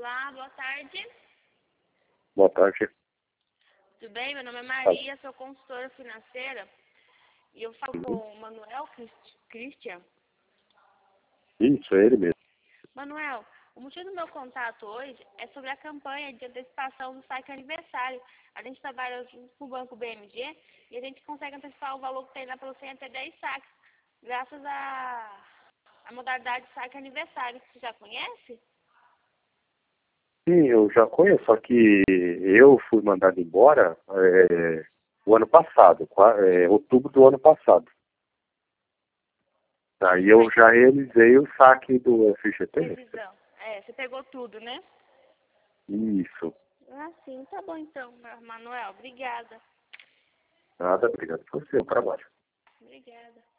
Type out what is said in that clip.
Olá, boa tarde. Boa tarde. Tudo bem? Meu nome é Maria, sou consultora financeira e eu falo com o Manuel Christian. Isso, é ele mesmo. Manuel, o motivo do meu contato hoje é sobre a campanha de antecipação do saque aniversário. A gente trabalha junto com o Banco BMG e a gente consegue antecipar o valor que tem lá para você em até 10 saques, graças à modalidade de saque aniversário. Você já conhece? Sim, eu já conheço, só que eu fui mandado embora o ano passado, outubro do ano passado. Aí eu já realizei o saque do FGTS. Revisão. Você pegou tudo, né? Isso. Ah, sim, tá bom então, Manuel. Obrigada. Nada, obrigado por seu trabalho. Obrigada.